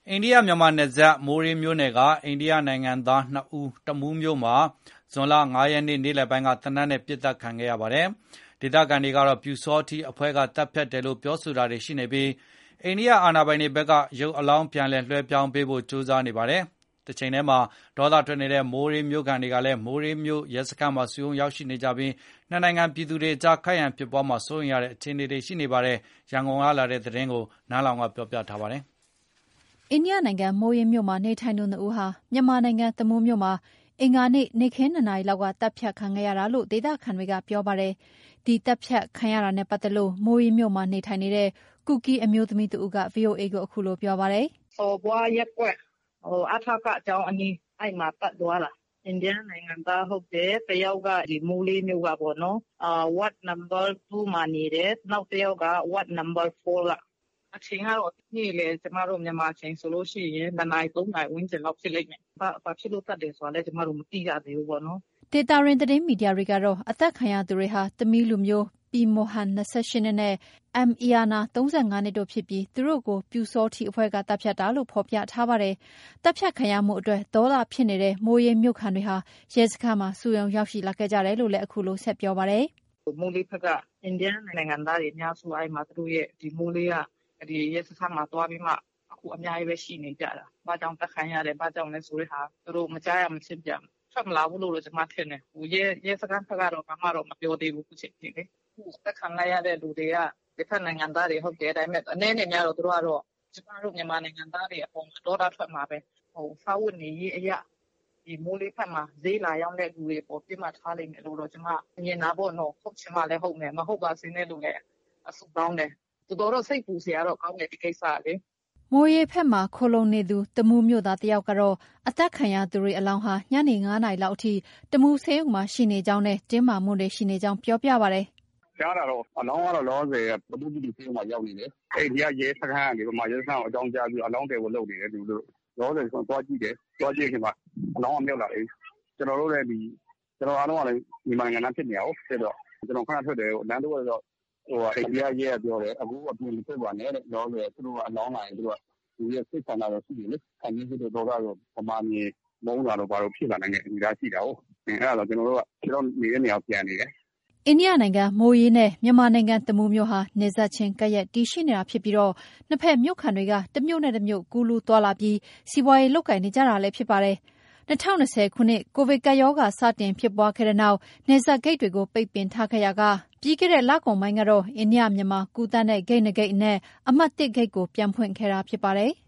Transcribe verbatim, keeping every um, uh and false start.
အိန္ဒိယမြန်မာနယ်စပ်မိုးရေးမြို့နယ်ကအိန္ဒိယနိုင်ငံသားနှစ်ဦးတမူးမြို့မှာဇွန်လငါးရက်နေ့နေ့လယ်ပိုင်းကသေနတ်နဲ့ပစ်သတ်ခံခဲ့ရပါတယ်။ဒေသခံတွေကတော့ပျူစောထီးအဖွဲ့ကတပ်ဖြတ်တယ်လို့ပြောဆိုတာတွေရှိနေပြီးအိန္ဒိယအာဏာပိုင်တွေဘက်ကရုပ်အလောင်းပြန်လည်လွှဲပြောင်းပေးဖို့ကြိုးစားနေပါတယ်။တချိန်တည်းမှာဒေါသထွက်နေတဲ့မိုးရေးမြို့ခံတွေကလည်းမိုးရေးမြို့ရဲစခန်းမှာစုရုံးရောက်ရှိနေကြပြီးနှစ်နိုင်ငံပြည်သူတွေကြားခိုက်ရန်ဖြစ်ပွားမှာစိုးရိမ်ရတဲ့အခြေအနေတွေရှိနေပါတယ်။ရန်ကုန်ကလာတဲ့သတင်းကိုနန်းလောင်ကပြောပြထားပါတယ်။အိန္ဒိယနိုင်ငံမိုးရေးမြို့မှာနေထိုင်သူနှစ်ဦးဟာမြန်မာနိုင်ငံတမူးမြို့မှာအင်္ဂါနေ့နေ့ခင်းနှစ်နာရီလောက်ကတပ်ဖြတ်ခံခဲ့ရတာလို့ဒေသခံတွေကပြောပါတယ်။ဒီတပ်ဖြတ်ခံရတာနဲ့ပတ်သက်လို့မိုးရေးမြို့မှာနေထိုင်နေတဲ့ကူကီအမျိုးသမီးတဦးက ဗွီအိုအေကိုအခုလိုပြောပါတယ်။ဟိုဘွားရက်ကွက်ဟိုအထောက်ကအကြောင်းအနည်းအဲ့မှာပတ်သွားလာအိန္ဒိယနိုင်ငံသားဟုတ်တယ်တယောက်ကဒီမိုးလေးမြို့ကပေါ့နော်အာ Ward number two မှာနေတယ်နောက်တယောက်က Ward number four ကအချိန်ကတော့နေ့လေကျမတို့မြန်မာချိန်ဆိုလို့ရှိရင်နှစ်နာရီသုံးနာရီဝန်းကျင်လောက်ဖြစ်လိမ့်မယ်။ဘာဘာဖြစ်လို့တတ်တယ်ဆိုတာလဲကျမတို့မသိရသေးဘူးပေါ့နော်။ဒေတာရင်သတင်းမီဒီယာတွေကတော့အသက်ခံရသူတွေဟာတမီးလူမျိုးပီမိုဟန်၂၈နှစ်နဲ့အမ်အီယာနာ၃၅နှစ်တို့ဖြစ်ပြီးသူတို့ကိုပြူစောထီအဖွဲ့ကတပ်ဖြတ်တာလို့ဖော်ပြထားပါတယ်။တပ်ဖြတ်ခံရမှုအတွက်ဒေါသဖြစ်နေတဲ့မိုးရေးမြို့ခံတွေဟာရဲစခန်းမှာစုရုံးရောက်ရှိလာခဲ့ကြတယ်လို့လည်းအခုလိုဆက်ပြောပါတယ်။မိုးလေးဘက်ကအိန္ဒိယနိုင်ငံသားတွေအများစုအဲ့မှာသူတို့ရဲ့ဒီမိုးလေးကဒီရဲစခန်းမှာတွားပြီးမှအခုအများကြီးပဲရှိနေကြတာ။ဘာကြောင့်တက်ခံရတယ်ဘာကြောင့်လဲဆိုတဲ့ဟာသူတို့မကြားရမချင်းပြန်ထွက်မလာဘူးလို့ကျွန်မထင်တယ်။ဟိုရဲရဲစခန်းဘက်ကတော့ဘာမှတော့မပြောသေးဘူးခုချိန်ထိလေ။ခုတက်ခံရတဲ့လူတွေကဒီဖက်နိုင်ငံသားတွေဟုတ်တယ်ဒါပေမဲ့အနေနဲ့များတော့သူတို့ကတော့ကျွန်တော်တို့မြန်မာနိုင်ငံသားတွေအပေါ်ဒေါသထွက်မှာပဲဟိုစာဝတ်နေရေးအရာဒီမိုးလေးဖက်မှာဈေးလာရောက်တဲ့လူတွေပေါ်ပြစ်မှတ်ထားလိမ့်မယ်လို့တော့ကျွန်မမြင်တာပေါ့နော်ဟုတ်ချင်မှလည်းဟုတ်မယ်မဟုတ်ပါစေနဲ့လို့လည်းအဆုတောင်းတယ်တော်တော်စိတ်ပူစရာတော့ကောင်းတယ်ဒီကိစ္စလေမိုးရေဖက်မှာခိုလုံနေသူတမူးမြို့သားတယောက်ကတော့အသက်ခံရသူတွေအလောင်းဟာညနေ9နာရီလောက်အထိတမူးဆေးရုံမှာရှိနေကြောင်းနဲ့တင်းမာမှုတွေရှိနေကြောင်းပြောပြပါတယ်ကြားတာတော့အလောင်းကတော့လောဆယ်တမူးပြည်သူဆေးရုံမှာရောက်နေတယ်အဲ့ဒီကရဲစခန်းကနေမှရဲစခန်းကိုအကြောင်းကြားပြီးအလောင်းတယ်ကိုလုပ်နေတယ်သူတို့လောဆယ်ဆိုတော့ကြည့်တယ်သွားကြည့်ခင်မှာအလောင်းကမြောက်လာတယ်ကျွန်တော်တို့လည်းဒီကျွန်တော်အားလုံးကလည်းဒီနိုင်ငံသားဖြစ်နေအောင်ဖြစ်တော့ကျွန်တော်ခဏထွက်တယ်လမ်းတော့တော့ဟိုအိန္ဒိယရဲပြောတယ်အခုအပြင်မဖြစ်ပါနဲ့တဲ့လောဆယ်သူတို့ကအလောင်းလာရင်သူတို့ကဒီရဲ့စိတ်ဆန္ဒတော့ရှိတယ်လေအမြင့်တို့တော့တော့ပမာမြေမုန်းတာတော့ဘာလို့ဖြစ်လာနိုင်တဲ့အနေအထားရှိတာဟုတ်အဲ့ဒါတော့ကျွန်တော်တို့ကကျွန်တော်နေတဲ့နေရာပြန်နေတယ်အိန္ဒိယနိုင်ငံမိုးရေးနဲ့မြန်မာနိုင်ငံတမူးမြို့ဟာနေဆက်ချင်းကပ်ရက်တည်ရှိနေတာဖြစ်ပြီးတော့နှစ်ဖက်မြို့ခံတွေကတမြို့နဲ့တမြို့ကူးလူသွားလာပြီးစီးပွားရေးလုပ်ကိုင်နေကြတာလည်းဖြစ်ပါတယ်၂၀၂၀ခုနှစ်ကိုဗစ်ကပ်ရောဂါစတင်ဖြစ်ပွားခဲ့တဲ့နောက်နေဆက်ဂိတ်တွေကိုပိတ်ပင်ထားခဲ့ရကပြီးခဲ့တဲ့လကုန်ပိုင်းကတော့အိန္ဒိယမြန်မာကူးတန်းတဲ့ဂိတ်နှစ်ဂိတ်နဲ့အမှတ်၁ဂိတ်ကိုပြန်ဖွင့်ခဲ့တာဖြစ်ပါတယ်။